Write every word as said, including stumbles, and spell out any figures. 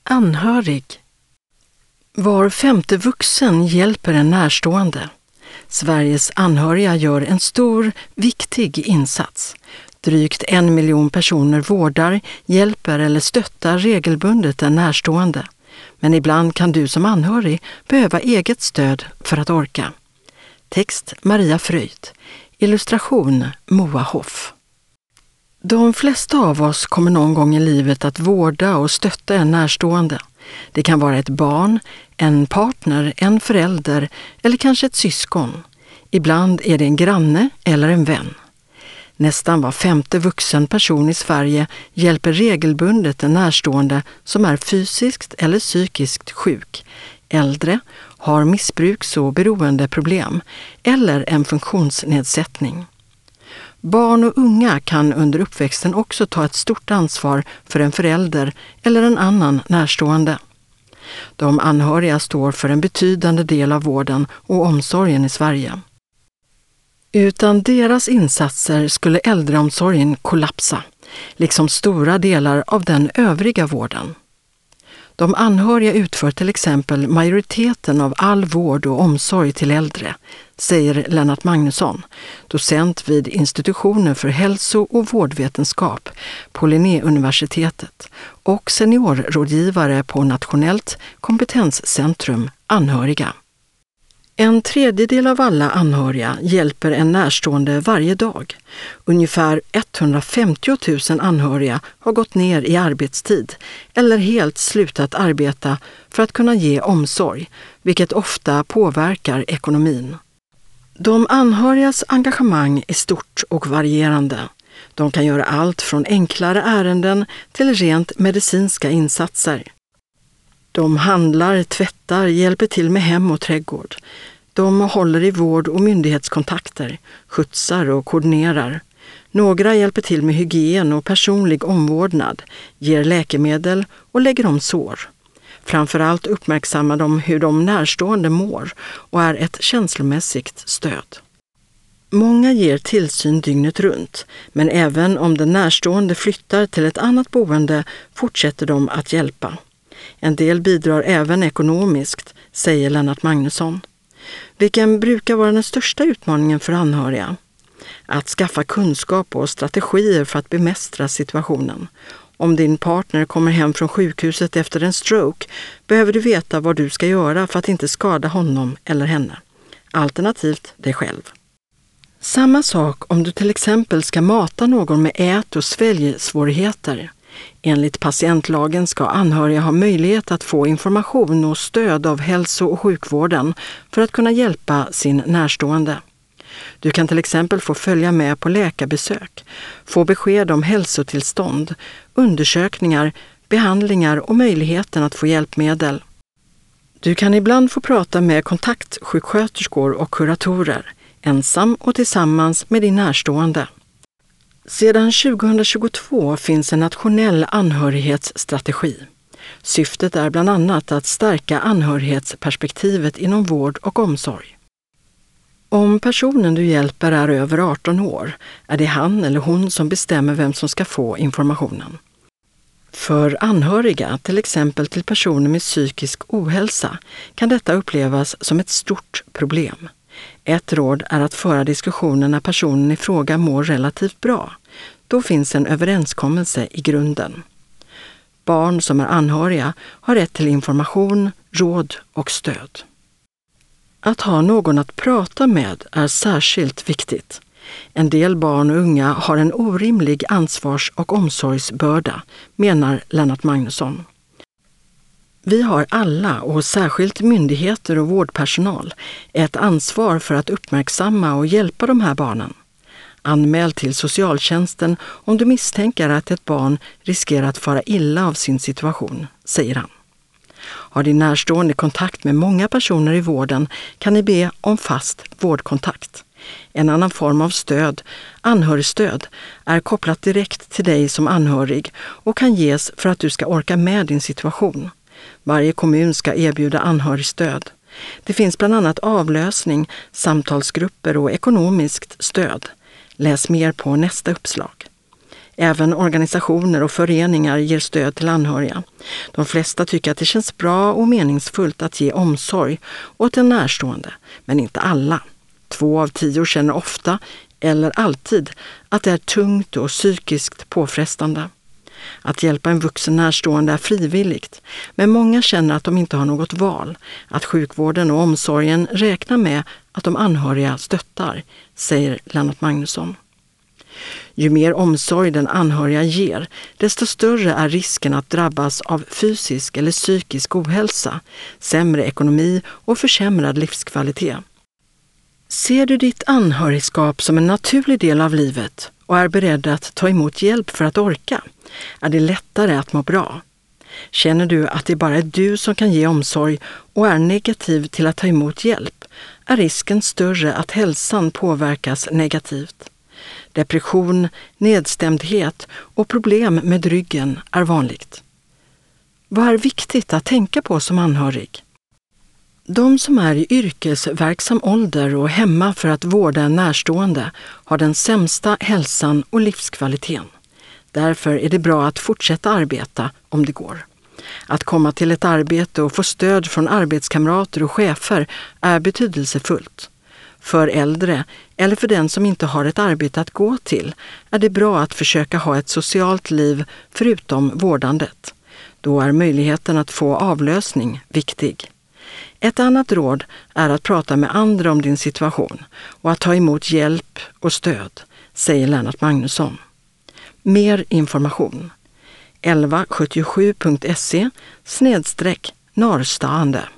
Anhörig. Var femte vuxen hjälper en närstående. Sveriges anhöriga gör en stor, viktig insats. Drygt en miljon personer vårdar, hjälper eller stöttar regelbundet en närstående. Men ibland kan du som anhörig behöva eget stöd för att orka. Text Maria Fröjd. Illustration Moa Hoff. De flesta av oss kommer någon gång i livet att vårda och stötta en närstående. Det kan vara ett barn, en partner, en förälder eller kanske ett syskon. Ibland är det en granne eller en vän. Nästan var femte vuxen person i Sverige hjälper regelbundet en närstående som är fysiskt eller psykiskt sjuk, äldre, har missbruks- och beroendeproblem eller en funktionsnedsättning. Barn och unga kan under uppväxten också ta ett stort ansvar för en förälder eller en annan närstående. De anhöriga står för en betydande del av vården och omsorgen i Sverige. Utan deras insatser skulle äldreomsorgen kollapsa, liksom stora delar av den övriga vården. De anhöriga utför till exempel majoriteten av all vård och omsorg till äldre, säger Lennart Magnusson, docent vid institutionen för hälso- och vårdvetenskap på Linnéuniversitetet och seniorrådgivare på Nationellt kompetenscentrum Anhöriga. En tredjedel av alla anhöriga hjälper en närstående varje dag. Ungefär etthundrafemtio tusen anhöriga har gått ner i arbetstid eller helt slutat arbeta för att kunna ge omsorg, vilket ofta påverkar ekonomin. De anhörigas engagemang är stort och varierande. De kan göra allt från enklare ärenden till rent medicinska insatser. De handlar, tvättar, hjälper till med hem och trädgård. De håller i vård- och myndighetskontakter, skjutsar och koordinerar. Några hjälper till med hygien och personlig omvårdnad, ger läkemedel och lägger om sår. Framförallt uppmärksammar de hur de närstående mår och är ett känslomässigt stöd. Många ger tillsyn dygnet runt, men även om den närstående flyttar till ett annat boende fortsätter de att hjälpa. En del bidrar även ekonomiskt, säger Lennart Magnusson. Vilken brukar vara den största utmaningen för anhöriga? Att skaffa kunskap och strategier för att bemästra situationen. Om din partner kommer hem från sjukhuset efter en stroke behöver du veta vad du ska göra för att inte skada honom eller henne. Alternativt dig själv. Samma sak om du till exempel ska mata någon med ät- och sväljsvårigheter. Enligt patientlagen ska anhöriga ha möjlighet att få information och stöd av hälso- och sjukvården för att kunna hjälpa sin närstående. Du kan till exempel få följa med på läkarbesök, få besked om hälsotillstånd, undersökningar, behandlingar och möjligheten att få hjälpmedel. Du kan ibland få prata med kontaktsjuksköterskor och kuratorer, ensam och tillsammans med din närstående. Sedan tjugohundratjugotvå finns en nationell anhörighetsstrategi. Syftet är bland annat att stärka anhörighetsperspektivet inom vård och omsorg. Om personen du hjälper är över arton år är det han eller hon som bestämmer vem som ska få informationen. För anhöriga, till exempel till personer med psykisk ohälsa, kan detta upplevas som ett stort problem. Ett råd är att föra diskussionen när personen i fråga mår relativt bra. Då finns en överenskommelse i grunden. Barn som är anhöriga har rätt till information, råd och stöd. Att ha någon att prata med är särskilt viktigt. En del barn och unga har en orimlig ansvars- och omsorgsbörda, menar Lennart Magnusson. Vi har alla, och särskilt myndigheter och vårdpersonal, ett ansvar för att uppmärksamma och hjälpa de här barnen. Anmäl till socialtjänsten om du misstänker att ett barn riskerar att fara illa av sin situation, säger han. Har din närstående kontakt med många personer i vården kan ni be om fast vårdkontakt. En annan form av stöd, anhörigstöd, är kopplat direkt till dig som anhörig och kan ges för att du ska orka med din situation. Varje kommun ska erbjuda anhörigstöd. Det finns bland annat avlösning, samtalsgrupper och ekonomiskt stöd. Läs mer på nästa uppslag. Även organisationer och föreningar ger stöd till anhöriga. De flesta tycker att det känns bra och meningsfullt att ge omsorg åt en närstående, men inte alla. Två av tio känner ofta eller alltid att det är tungt och psykiskt påfrestande. Att hjälpa en vuxen närstående är frivilligt, men många känner att de inte har något val, att sjukvården och omsorgen räknar med att de anhöriga stöttar, säger Lennart Magnusson. Ju mer omsorg den anhöriga ger, desto större är risken att drabbas av fysisk eller psykisk ohälsa, sämre ekonomi och försämrad livskvalitet. Ser du ditt anhörigskap som en naturlig del av livet och är beredd att ta emot hjälp för att orka, är det lättare att må bra. Känner du att det bara är du som kan ge omsorg och är negativ till att ta emot hjälp, är risken större att hälsan påverkas negativt. Depression, nedstämdhet och problem med ryggen är vanligt. Vad är viktigt att tänka på som anhörig? De som är i yrkesverksam ålder och hemma för att vårda en närstående har den sämsta hälsan och livskvaliteten. Därför är det bra att fortsätta arbeta om det går. Att komma till ett arbete och få stöd från arbetskamrater och chefer är betydelsefullt. För äldre eller för den som inte har ett arbete att gå till är det bra att försöka ha ett socialt liv förutom vårdandet. Då är möjligheten att få avlösning viktig. Ett annat råd är att prata med andra om din situation och att ta emot hjälp och stöd, säger Lennart Magnusson. Mer information elva sjuttiosju punkt se snedstreck norrstående.